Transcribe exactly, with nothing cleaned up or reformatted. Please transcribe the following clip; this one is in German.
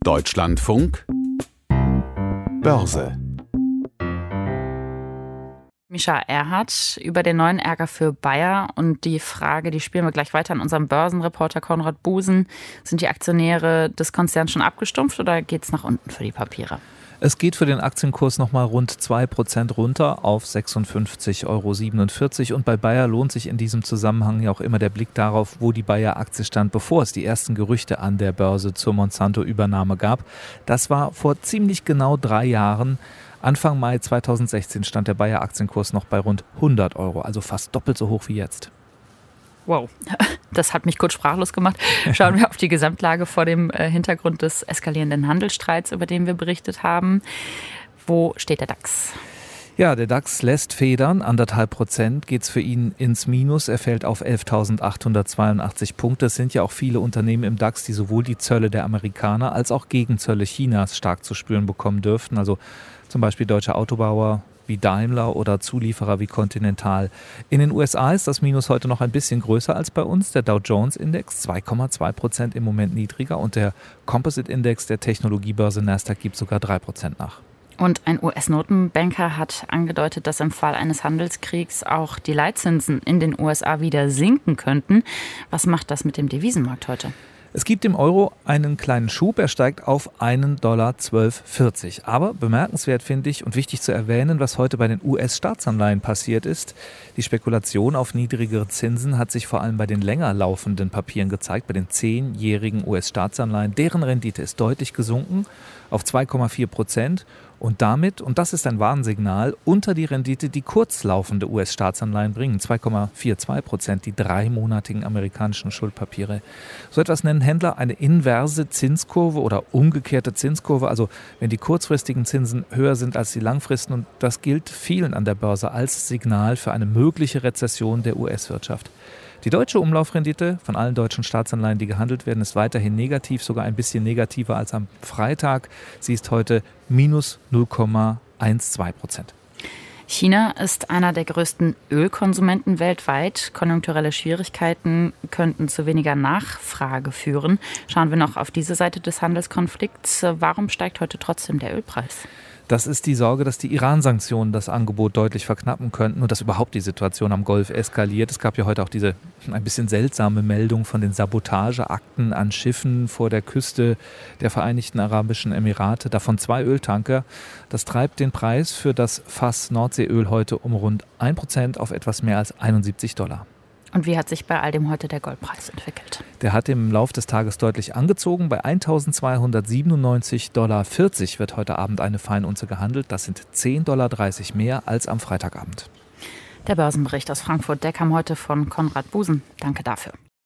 Deutschlandfunk Börse. Mischa Erhardt über den neuen Ärger für Bayer und die Frage, die spielen wir gleich weiter an unserem Börsenreporter Konrad Busen. Sind die Aktionäre des Konzerns schon abgestumpft oder geht es nach unten für die Papiere? Es geht für den Aktienkurs noch mal rund zwei Prozent runter auf sechsundfünfzig Euro siebenundvierzig. Und bei Bayer lohnt sich in diesem Zusammenhang ja auch immer der Blick darauf, wo die Bayer-Aktie stand, bevor es die ersten Gerüchte an der Börse zur Monsanto-Übernahme gab. Das war vor ziemlich genau drei Jahren. Anfang Mai zweitausendsechzehn stand der Bayer-Aktienkurs noch bei rund hundert Euro, also fast doppelt so hoch wie jetzt. Wow, das hat mich kurz sprachlos gemacht. Schauen wir auf die Gesamtlage vor dem Hintergrund des eskalierenden Handelsstreits, über den wir berichtet haben. Wo steht der DAX? Ja, der DAX lässt federn. Anderthalb Prozent geht es für ihn ins Minus. Er fällt auf elftausendachthundertzweiundachtzig Punkte. Es sind ja auch viele Unternehmen im DAX, die sowohl die Zölle der Amerikaner als auch Gegenzölle Chinas stark zu spüren bekommen dürften. Also zum Beispiel deutsche Autobauer wie Daimler oder Zulieferer wie Continental. In den U S A ist das Minus heute noch ein bisschen größer als bei uns. Der Dow Jones Index zwei Komma zwei Prozent im Moment niedriger und der Composite Index der Technologiebörse Nasdaq gibt sogar drei Prozent nach. Und ein U S-Notenbanker hat angedeutet, dass im Fall eines Handelskriegs auch die Leitzinsen in den U S A wieder sinken könnten. Was macht das mit dem Devisenmarkt heute? Es gibt dem Euro einen kleinen Schub, er steigt auf einen Dollar zwölf vierzig. Aber bemerkenswert finde ich und wichtig zu erwähnen, was heute bei den U S-Staatsanleihen passiert ist. Die Spekulation auf niedrigere Zinsen hat sich vor allem bei den länger laufenden Papieren gezeigt, bei den zehnjährigen U S-Staatsanleihen. Deren Rendite ist deutlich gesunken auf zwei Komma vier Prozent und damit, und das ist ein Warnsignal, unter die Rendite, die kurzlaufende U S-Staatsanleihen bringen, zwei Komma zweiundvierzig Prozent, die dreimonatigen amerikanischen Schuldpapiere. So etwas nennen Händler eine inverse Zinskurve oder umgekehrte Zinskurve, also wenn die kurzfristigen Zinsen höher sind als die langfristigen, und das gilt vielen an der Börse als Signal für eine mögliche Rezession der U S-Wirtschaft. Die deutsche Umlaufrendite von allen deutschen Staatsanleihen, die gehandelt werden, ist weiterhin negativ, sogar ein bisschen negativer als am Freitag. Sie ist heute minus null Komma zwölf Prozent. China ist einer der größten Ölkonsumenten weltweit. Konjunkturelle Schwierigkeiten könnten zu weniger Nachfrage führen. Schauen wir noch auf diese Seite des Handelskonflikts. Warum steigt heute trotzdem der Ölpreis? Das ist die Sorge, dass die Iran-Sanktionen das Angebot deutlich verknappen könnten und dass überhaupt die Situation am Golf eskaliert. Es gab ja heute auch diese ein bisschen seltsame Meldung von den Sabotageakten an Schiffen vor der Küste der Vereinigten Arabischen Emirate, davon zwei Öltanker. Das treibt den Preis für das Fass Nordseeöl heute um rund ein Prozent auf etwas mehr als einundsiebzig Dollar. Und wie hat sich bei all dem heute der Goldpreis entwickelt? Der hat im Lauf des Tages deutlich angezogen. Bei eintausendzweihundertsiebenundneunzig Komma vierzig Dollar wird heute Abend eine Feinunze gehandelt. Das sind zehn Komma dreißig Dollar mehr als am Freitagabend. Der Börsenbericht aus Frankfurt, der kam heute von Konrad Busen. Danke dafür.